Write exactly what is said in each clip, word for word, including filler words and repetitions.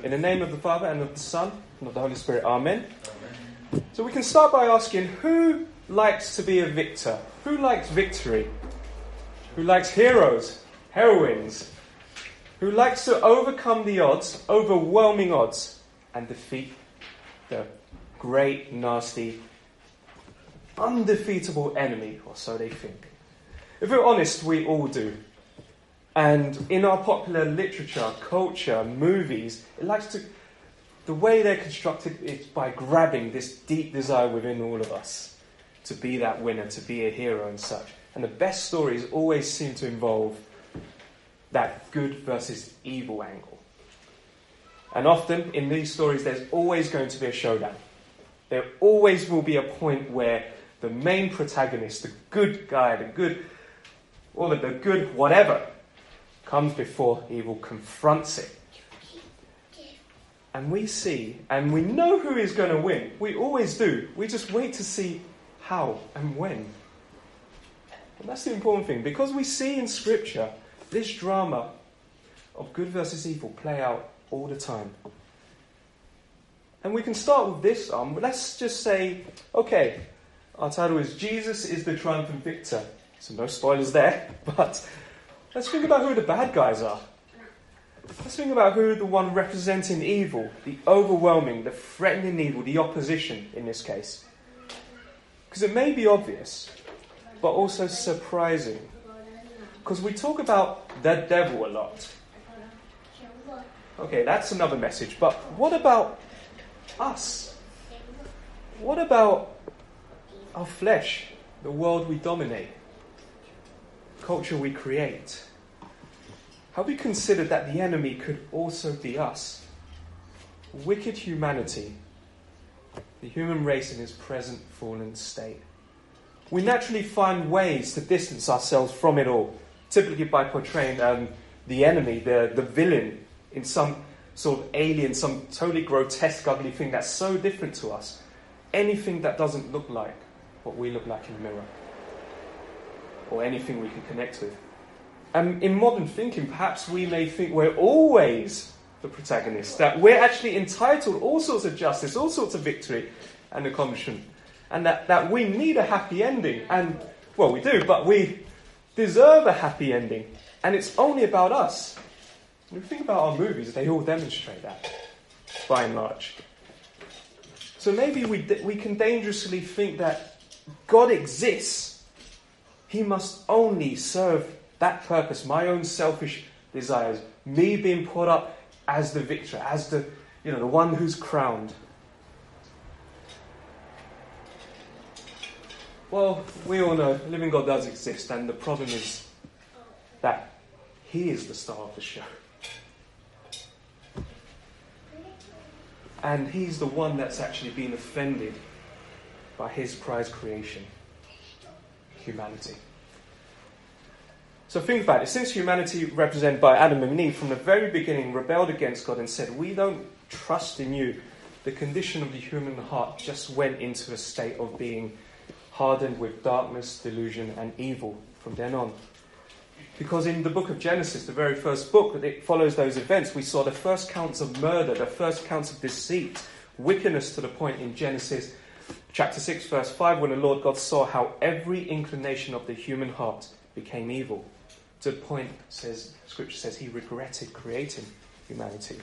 In the name of the Father, and of the Son, and of the Holy Spirit. Amen. Amen. So we can start by asking, who likes to be a victor? Who likes victory? Who likes heroes, heroines? Who likes to overcome the odds, overwhelming odds, and defeat the great, nasty, undefeatable enemy, or so they think. If we're honest, we all do. And in our popular literature, culture, movies, it likes to, the way they're constructed is by grabbing this deep desire within all of us to be that winner, to be a hero and such. And the best stories always seem to involve that good versus evil angle. And often in these stories, there's always going to be a showdown. There always will be a point where the main protagonist, the good guy, the good, or the, the good whatever, comes before evil, confronts it. And we see, and we know who is going to win. We always do. We just wait to see how and when. And that's the important thing, because we see in Scripture this drama of good versus evil play out all the time. And we can start with this. Um, let's just say, okay, our title is Jesus is the Triumphant Victor. So no spoilers there, but let's think about who the bad guys are. Let's think about who the one representing evil, the overwhelming, the threatening evil, the opposition in this case. Because it may be obvious, but also surprising. Because we talk about the devil a lot. Okay, that's another message. But what about us? What about our flesh, the world we dominate, culture we create? Have we considered that the enemy could also be us? Wicked humanity, the human race in its present fallen state. We naturally find ways to distance ourselves from it all, typically by portraying um, the enemy, the, the villain, in some sort of alien, some totally grotesque, ugly thing that's so different to us. Anything that doesn't look like what we look like in the mirror, or anything we can connect with. And in modern thinking, perhaps we may think we're always the protagonist, that we're actually entitled all sorts of justice, all sorts of victory and accomplishment, and that, that we need a happy ending. And, well, we do, but we deserve a happy ending. And it's only about us. When we think about our movies, they all demonstrate that, by and large. So maybe we we can dangerously think that God exists. He must only serve that purpose, my own selfish desires, me being put up as the victor, as the, you know, the one who's crowned. Well, we all know the living God does exist, and the problem is that He is the star of the show. And He's the one that's actually been offended by His prized creation, humanity. So think about it. Since humanity, represented by Adam and Eve, from the very beginning rebelled against God and said, we don't trust in you, the condition of the human heart just went into a state of being hardened with darkness, delusion, and evil from then on. Because in the book of Genesis, the very first book that it follows those events, we saw the first counts of murder, the first counts of deceit, wickedness, to the point in Genesis chapter six, verse five, when the Lord God saw how every inclination of the human heart became evil. To the point, says Scripture says, He regretted creating humanity.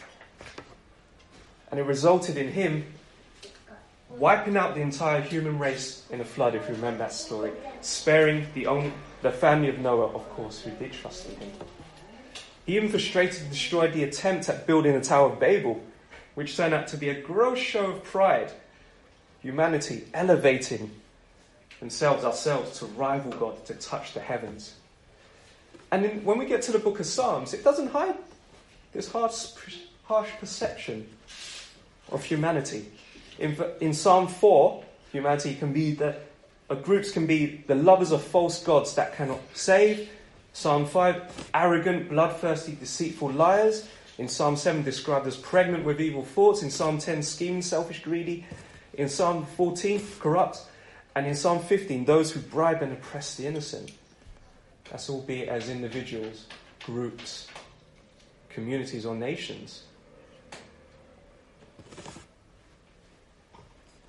And it resulted in Him wiping out the entire human race in a flood, if you remember that story, sparing the only, the family of Noah, of course, who did trust in Him. He even frustrated and destroyed the attempt at building the Tower of Babel, which turned out to be a gross show of pride. Humanity elevating themselves, ourselves, to rival God, to touch the heavens. And in, when we get to the book of Psalms, it doesn't hide this harsh, harsh perception of humanity. In, in Psalm four, humanity can be the, uh, groups can be the lovers of false gods that cannot save. Psalm five, arrogant, bloodthirsty, deceitful liars. In Psalm seven, described as pregnant with evil thoughts. In Psalm ten, scheming, selfish, greedy. In Psalm fourteen, corrupt. And in Psalm fifteen, those who bribe and oppress the innocent. That's albeit as individuals, groups, communities, or nations.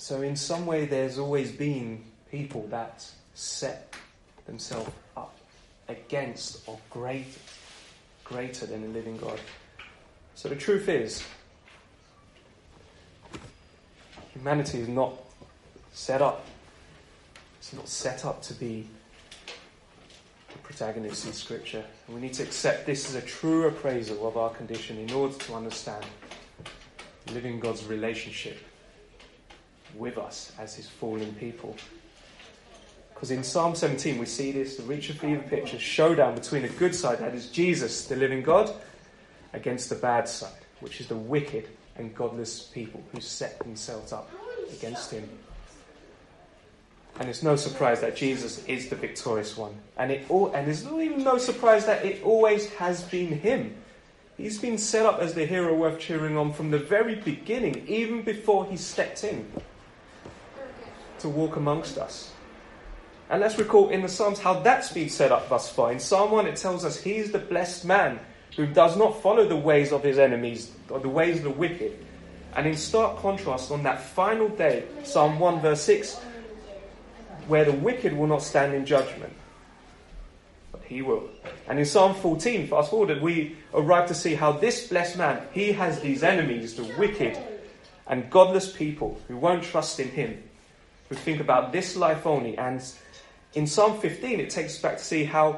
So in some way there's always been people that set themselves up against or great, greater than the living God. So the truth is, humanity is not set up. It's not set up to be the protagonist in Scripture. And we need to accept this as a true appraisal of our condition in order to understand living God's relationship with us as his fallen people. Because in Psalm seventeen we see this, the reach of fever picture, showdown between the good side, that is Jesus, the living God, against the bad side, which is the wicked and godless people who set themselves up against him. And it's no surprise that Jesus is the victorious one. And it all, and it's not even no surprise that it always has been him. He's been set up as the hero worth cheering on from the very beginning, even before he stepped in to walk amongst us. And let's recall in the Psalms how that's been set up thus far. In Psalm one it tells us he's the blessed man who does not follow the ways of his enemies or the ways of the wicked. And in stark contrast, on that final day, Psalm one verse six, where the wicked will not stand in judgment, but he will. And in Psalm fourteen, fast forwarded, we arrive to see how this blessed man, he has these enemies, the wicked and godless people who won't trust in him, who think about this life only. And in Psalm fifteen, it takes us back to see how,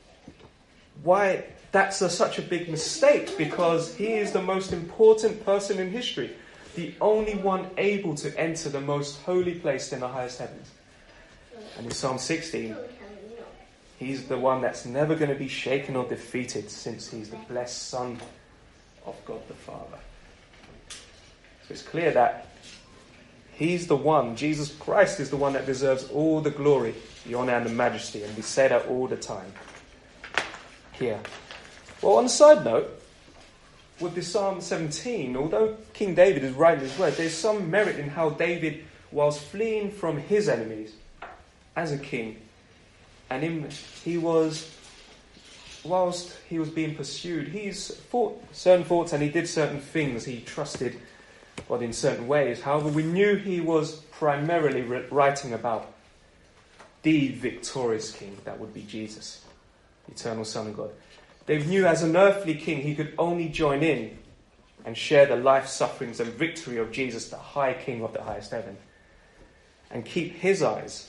why that's a, such a big mistake, because he is the most important person in history, the only one able to enter the most holy place in the highest heavens. And in Psalm sixteen, he's the one that's never going to be shaken or defeated, since he's the blessed Son of God the Father. So it's clear that he's the one, Jesus Christ is the one that deserves all the glory, the honour and the majesty. And we say that all the time here. Well, on a side note, with this Psalm seventeen, although King David is writing his word, there's some merit in how David, whilst fleeing from his enemies as a king, and in, he was, whilst he was being pursued, he's thought certain thoughts and he did certain things. He trusted God in certain ways. However, we knew he was primarily writing about the victorious king, that would be Jesus, the eternal Son of God. David knew as an earthly king he could only join in and share the life, sufferings and victory of Jesus, the high king of the highest heaven, and keep his eyes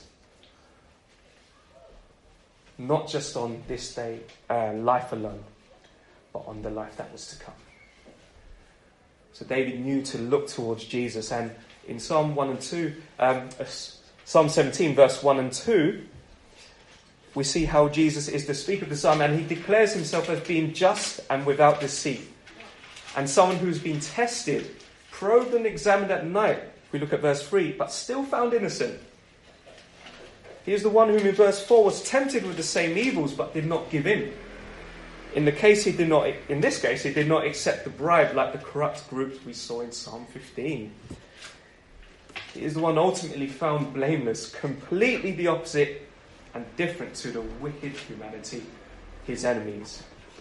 not just on this day, uh, life alone, but on the life that was to come. So David knew to look towards Jesus. And in Psalm one and two, um, uh, Psalm seventeen, verse one and two, we see how Jesus is the speaker of the psalm, and he declares himself as being just and without deceit, and someone who's been tested, probed and examined at night, if we look at verse three, but still found innocent. He is the one whom in verse four was tempted with the same evils, but did not give in. In the case he did not, in this case, he did not accept the bribe like the corrupt groups we saw in Psalm fifteen. He is the one ultimately found blameless, completely the opposite and different to the wicked humanity, his enemies.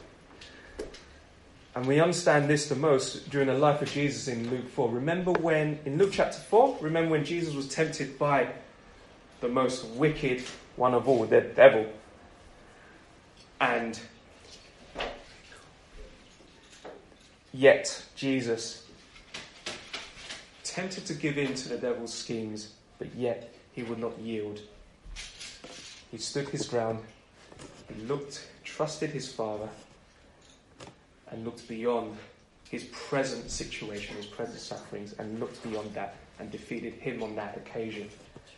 And we understand this the most during the life of Jesus in Luke four. Remember when, in Luke chapter four, remember when Jesus was tempted by the most wicked one of all, the devil. And yet Jesus, tempted to give in to the devil's schemes, but yet he would not yield. He stood his ground, he looked, trusted his Father, and looked beyond his present situation, his present sufferings, and looked beyond that and defeated him on that occasion.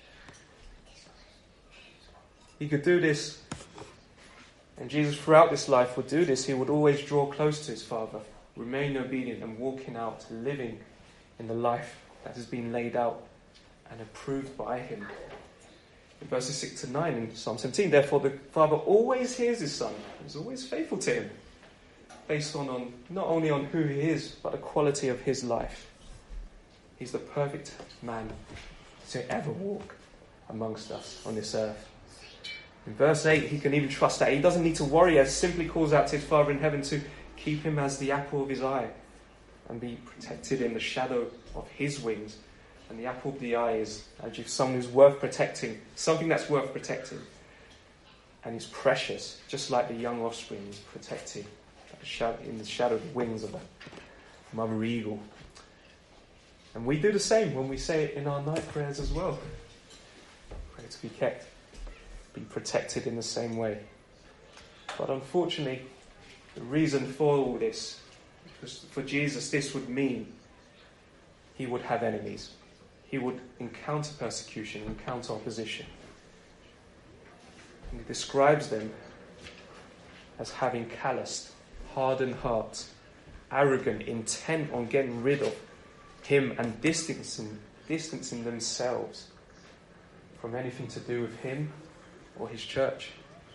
He could do this, and Jesus throughout this life would do this. He would always draw close to his Father, remain obedient, and walking out, living in the life that has been laid out and approved by him. In verses six to nine in Psalm seventeen, therefore the Father always hears his Son, is always faithful to him, based on, on not only on who he is, but the quality of his life. He's the perfect man to ever walk amongst us on this earth. In verse eight, he can even trust that. He doesn't need to worry, as simply calls out to his Father in heaven to keep him as the apple of his eye and be protected in the shadow of his wings. And the apple of the eye is actually someone who's worth protecting, something that's worth protecting. And is precious, just like the young offspring is protected in the shadowed wings of a mother eagle. And we do the same when we say it in our night prayers as well. Pray to be kept, be protected in the same way. But unfortunately, the reason for all this, because for Jesus, this would mean he would have enemies. He would encounter persecution, encounter opposition. And he describes them as having calloused, hardened hearts, arrogant, intent on getting rid of him and distancing, distancing themselves from anything to do with him or his church.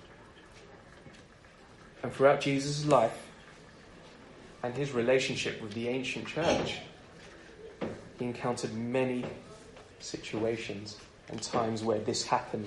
And throughout Jesus' life and his relationship with the ancient church, he encountered many situations and times where this happened.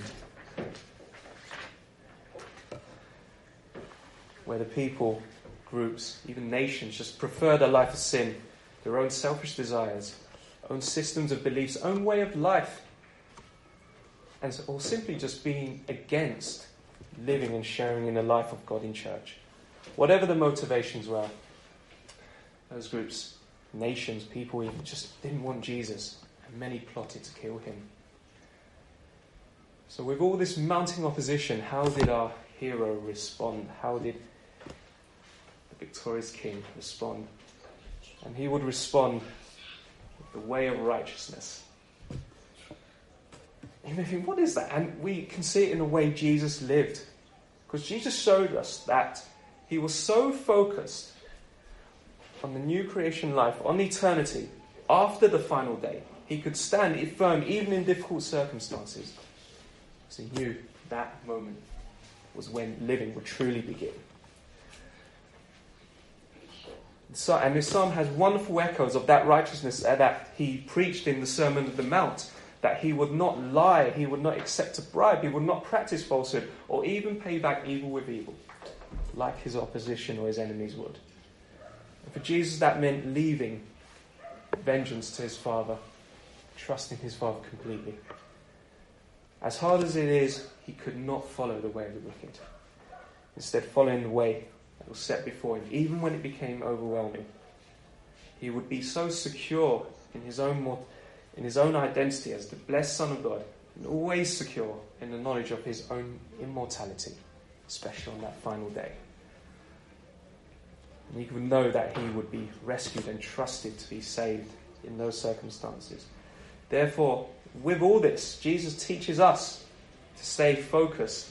Where the people, groups, even nations just preferred a life of sin, their own selfish desires, own systems of beliefs, own way of life, and so, or simply just being against living and sharing in the life of God in church. Whatever the motivations were, those groups, nations, people even just didn't want Jesus, and many plotted to kill him. So with all this mounting opposition, how did our hero respond? How did the victorious king respond? And he would respond with the way of righteousness. You may think, what is that? And we can see it in the way Jesus lived. Because Jesus showed us that he was so focused on the new creation life, on eternity, after the final day, he could stand firm even in difficult circumstances. So he knew that moment was when living would truly begin. So, and this psalm has wonderful echoes of that righteousness that he preached in the Sermon on the Mount, that he would not lie, he would not accept a bribe, he would not practice falsehood, or even pay back evil with evil, like his opposition or his enemies would. And for Jesus, that meant leaving vengeance to his Father, trusting his Father completely. As hard as it is, he could not follow the way of the wicked. Instead, following the way that was set before him, even when it became overwhelming. He would be so secure in his own mort- in his own identity as the blessed Son of God, and always secure in the knowledge of his own immortality, especially on that final day. And he would know that he would be rescued and trusted to be saved in those circumstances. Therefore, with all this, Jesus teaches us to stay focused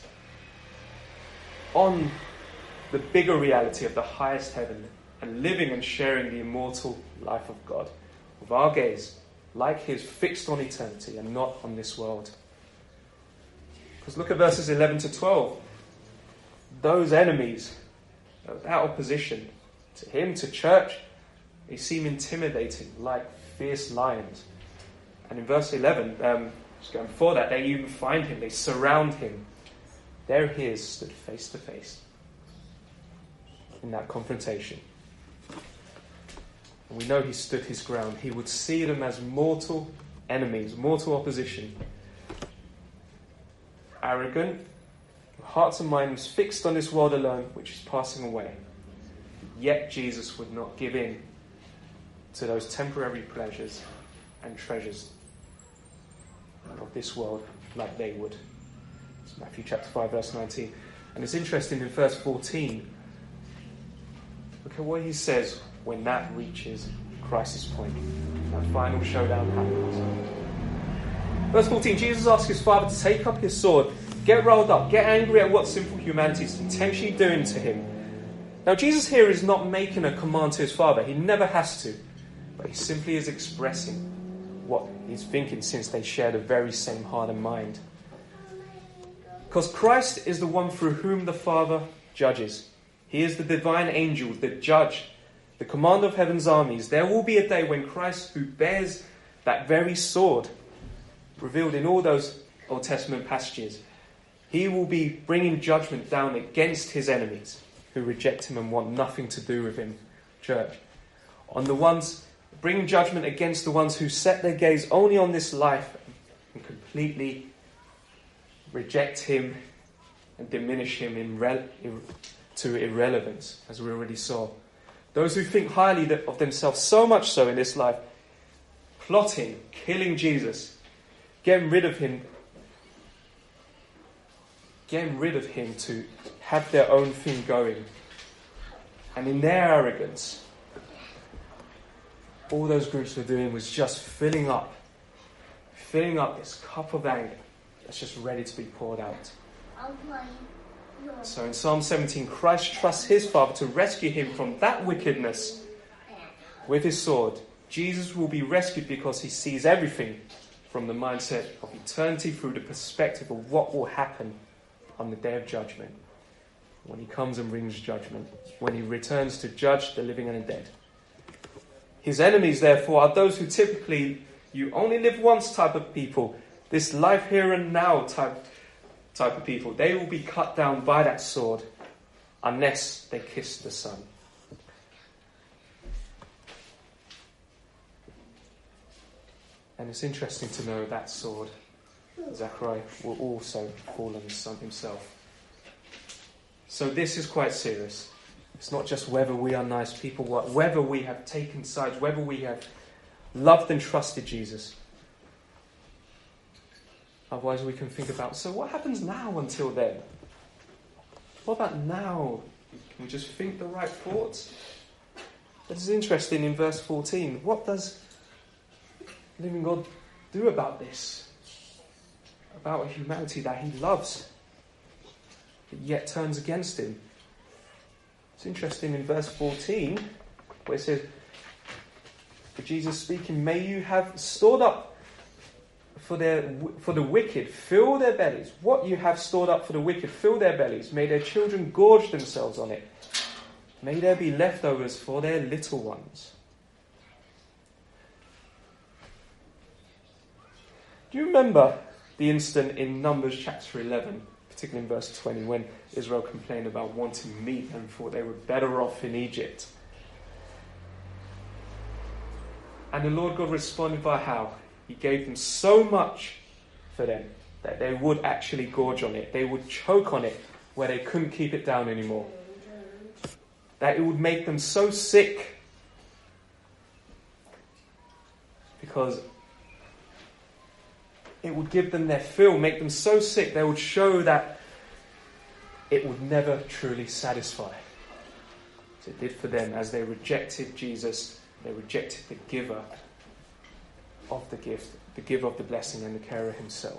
on the bigger reality of the highest heaven and living and sharing the immortal life of God, with our gaze, like his, fixed on eternity and not on this world. Because look at verses eleven to twelve. Those enemies, that opposition to him, to church, they seem intimidating, like fierce lions. And in verse eleven, um, just going before that, they even find him, they surround him. There he is, stood face to face in that confrontation. And we know he stood his ground. He would see them as mortal enemies, mortal opposition. Arrogant, hearts and minds fixed on this world alone, which is passing away. Yet Jesus would not give in to those temporary pleasures and treasures of this world like they would. It's Matthew chapter five, verse nineteen. And it's interesting in verse fourteen. Look at what he says when that reaches crisis point. That final showdown happens. Verse fourteen, Jesus asks his Father to take up his sword, get rolled up, get angry at what sinful humanity is potentially doing to him. Now Jesus here is not making a command to his Father. He never has to. But he simply is expressing what he's thinking, since they share the very same heart and mind. Because Christ is the one through whom the Father judges. He is the divine angel, the judge, the commander of heaven's armies. There will be a day when Christ, who bears that very sword, revealed in all those Old Testament passages, he will be bringing judgment down against his enemies who reject him and want nothing to do with him, church. On the ones bring judgment against the ones who set their gaze only on this life and completely reject him and diminish him in rel- to irrelevance, as we already saw. Those who think highly of themselves, so much so in this life, plotting, killing Jesus, getting rid of him, getting rid of him to have their own thing going. And in their arrogance, all those groups were doing was just filling up, filling up this cup of anger that's just ready to be poured out. So in Psalm seventeen, Christ trusts his Father to rescue him from that wickedness with his sword. Jesus will be rescued because he sees everything from the mindset of eternity through the perspective of what will happen on the day of judgment, when he comes and brings judgment, when he returns to judge the living and the dead. His enemies, therefore, are those who typically you only live once type of people, this life here and now type type of people. They will be cut down by that sword unless they kiss the Son. And it's interesting to know that sword, Zechariah, will also fall on the Son himself. So this is quite serious. It's not just whether we are nice people, whether we have taken sides, whether we have loved and trusted Jesus. Otherwise we can think about, so what happens now until then? What about now? Can we just think the right thoughts? This is interesting in verse fourteen. What does living God do about this? About a humanity that he loves, but yet turns against him. It's interesting in verse fourteen, where it says, for Jesus speaking, may you have stored up for their for the wicked, fill their bellies. What you have stored up for the wicked, fill their bellies. May their children gorge themselves on it. May there be leftovers for their little ones. Do you remember the incident in Numbers chapter eleven, particularly in verse twenty, when Israel complained about wanting meat and thought they were better off in Egypt? And the Lord God responded by how? He gave them so much for them that they would actually gorge on it. They would choke on it where they couldn't keep it down anymore. That it would make them so sick because it would give them their fill, make them so sick they would show that it would never truly satisfy. As it did for them as they rejected Jesus, they rejected the giver of the gift, the giver of the blessing and the carer himself.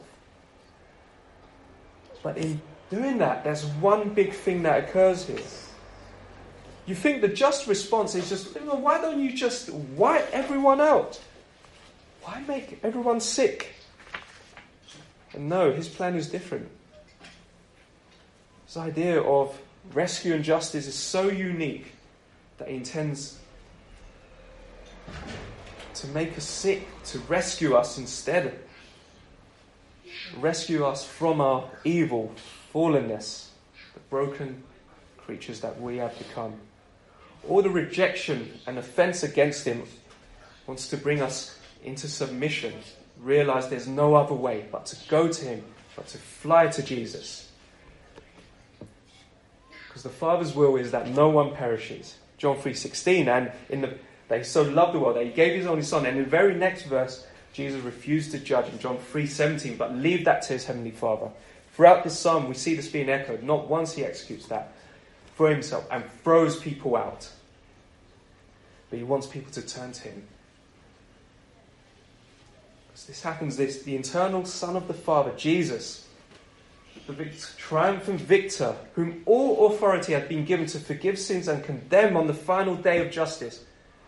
But in doing that, there's one big thing that occurs here. You think the just response is just, why don't you just wipe everyone out? Why make everyone sick? And no, his plan is different. This idea of rescue and justice is so unique that he intends to make us sick, to rescue us instead. Rescue us from our evil, fallenness, the broken creatures that we have become. All the rejection and offense against him wants to bring us into submission. Realize there's no other way but to go to him, but to fly to Jesus. Because the Father's will is that no one perishes. John three sixteen, and in the that he so loved the world that he gave his only Son. And in the very next verse, Jesus refused to judge in John three seventeen, but leave that to his heavenly Father. Throughout this psalm, we see this being echoed. Not once he executes that for himself and throws people out. But he wants people to turn to him. Because this happens, this the eternal Son of the Father, Jesus, the victor, triumphant victor, whom all authority had been given to forgive sins and condemn on the final day of justice,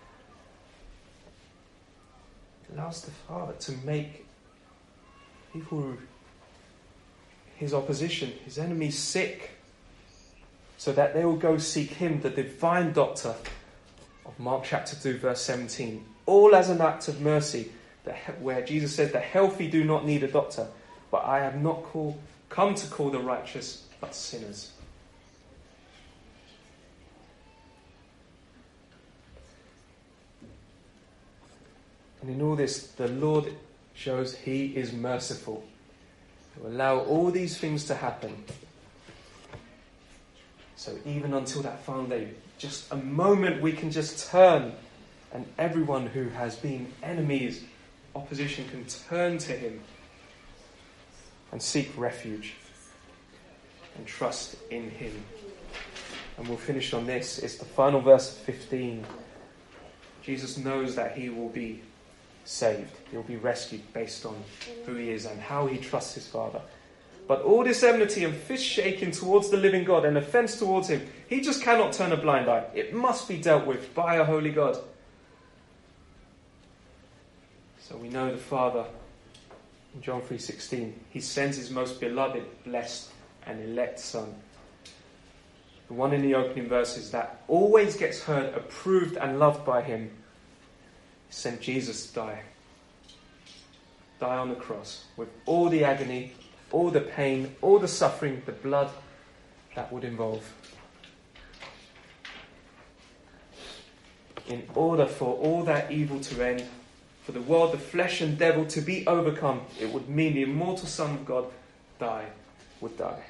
allows the Father to make people who his opposition, his enemies, sick, so that they will go seek him, the divine doctor of Mark chapter two, verse seventeen. All as an act of mercy, where Jesus said, the healthy do not need a doctor, but I have not call, come to call the righteous, but sinners. And in all this, the Lord shows he is merciful to allow all these things to happen. So even until that final day, just a moment we can just turn, and everyone who has been enemies, opposition, can turn to him and seek refuge and trust in him. And we'll finish on this. It's the final verse fifteen. Jesus knows that he will be saved. He'll be rescued based on who he is and how he trusts his Father. But all this enmity and fist shaking towards the living God and offence towards him, he just cannot turn a blind eye. It must be dealt with by a holy God. So we know the Father, in John three sixteen, he sends his most beloved, blessed and elect Son. The one in the opening verses that always gets heard, approved and loved by him, sent Jesus to die. Die on the cross with all the agony, all the pain, all the suffering, the blood that would involve. In order for all that evil to end, for the world, the flesh and devil to be overcome, it would mean the immortal Son of God die, would die.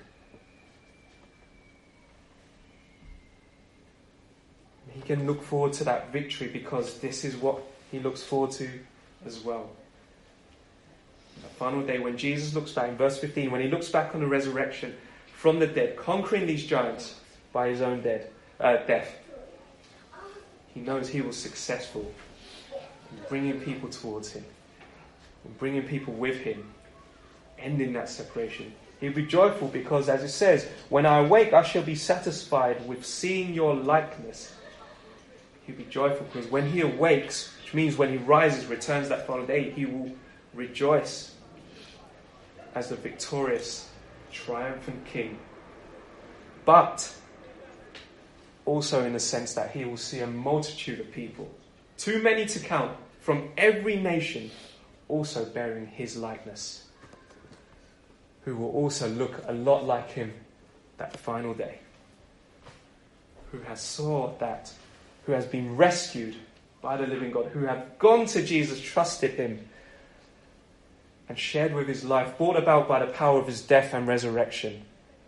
He can look forward to that victory because this is what he looks forward to as well. The final day when Jesus looks back, in verse fifteen, when he looks back on the resurrection from the dead, conquering these giants by his own dead, uh, death, he knows he was successful in bringing people towards him, in bringing people with him, ending that separation. He'll be joyful because, as it says, when I awake, I shall be satisfied with seeing your likeness. He'll be joyful because when he awakes, which means when he rises, returns that final day, he will rejoice as the victorious, triumphant king. But also in the sense that he will see a multitude of people, too many to count, from every nation, also bearing his likeness, who will also look a lot like him that final day, who has saw that, who has been rescued by the living God, who have gone to Jesus, trusted him, and shared with his life, brought about by the power of his death and resurrection.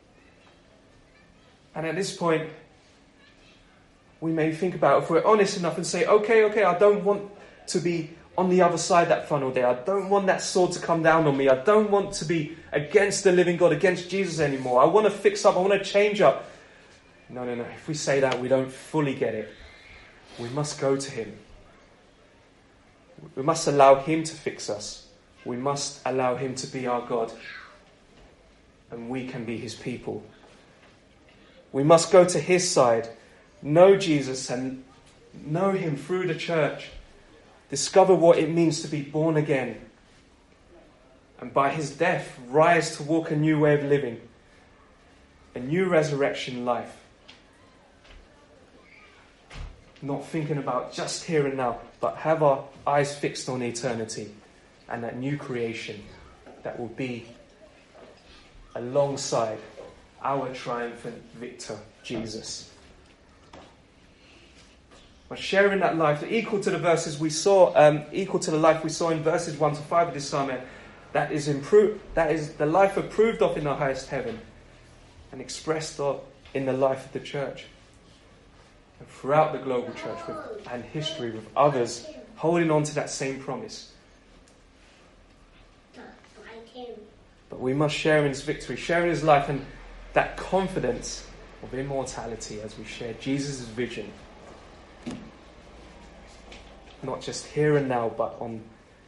And at this point, we may think about, if we're honest enough and say, okay, okay, I don't want to be on the other side that final day. I don't want that sword to come down on me. I don't want to be against the living God, against Jesus anymore. I want to fix up. I want to change up. No, no, no. If we say that, we don't fully get it. We must go to him. We must allow him to fix us. We must allow him to be our God. And we can be his people. We must go to his side, know Jesus and know him through the church. Discover what it means to be born again. And by his death, rise to walk a new way of living. A new resurrection life. Not thinking about just here and now, but have our eyes fixed on eternity and that new creation that will be alongside our triumphant victor, Jesus. But sharing that life, equal to the verses we saw, um, equal to the life we saw in verses one to five of this sermon, that is improved, that is the life approved of in the highest heaven and expressed of in the life of the church. And throughout the global church with, and history with others holding on to that same promise. But we must share in his victory, share in his life and that confidence of immortality as we share Jesus' vision. Not just here and now, but on,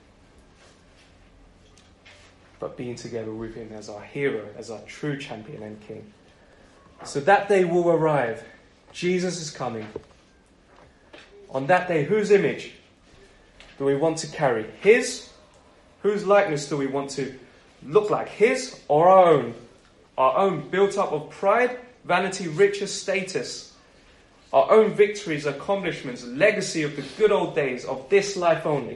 but being together with him as our hero, as our true champion and king. So that day will arrive. Jesus is coming. On that day, whose image do we want to carry? His? Whose likeness do we want to look like? His or our own? Our own, built up of pride, vanity, riches, status. Our own victories, accomplishments, legacy of the good old days of this life only.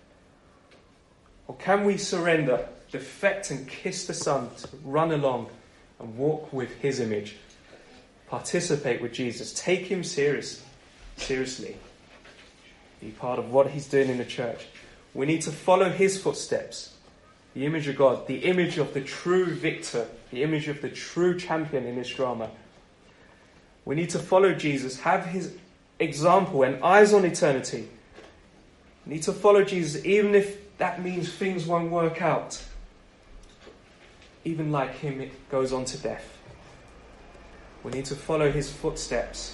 Or can we surrender, defect and kiss the Son to run along and walk with his image? Participate with Jesus. Take him serious, seriously. be part of what he's doing in the church. We need to follow his footsteps. The image of God, the image of the true victor, the image of the true champion in this drama. We need to follow Jesus, have his example and eyes on eternity. We need to follow Jesus even if that means things won't work out. Even like him, it goes on to death. We need to follow his footsteps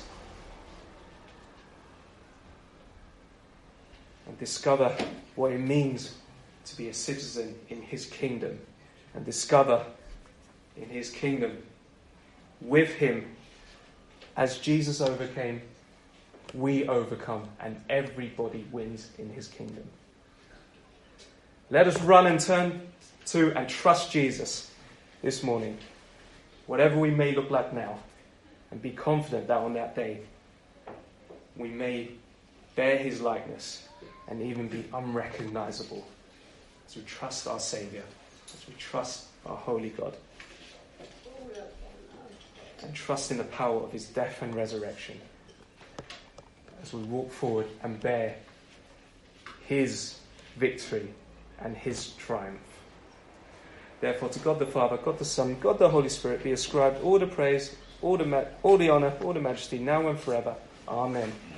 and discover what it means to be a citizen in his kingdom, and discover in his kingdom with him, as Jesus overcame, we overcome, and everybody wins in his kingdom. Let us run and turn to and trust Jesus this morning, whatever we may look like now, and be confident that on that day we may bear his likeness and even be unrecognizable as we trust our Saviour, as we trust our holy God, and trust in the power of his death and resurrection as we walk forward and bear his victory and his triumph. Therefore, to God the Father, God the Son, God the Holy Spirit be ascribed all the praise, all the, ma- all the honour, all the majesty, now and forever. Amen.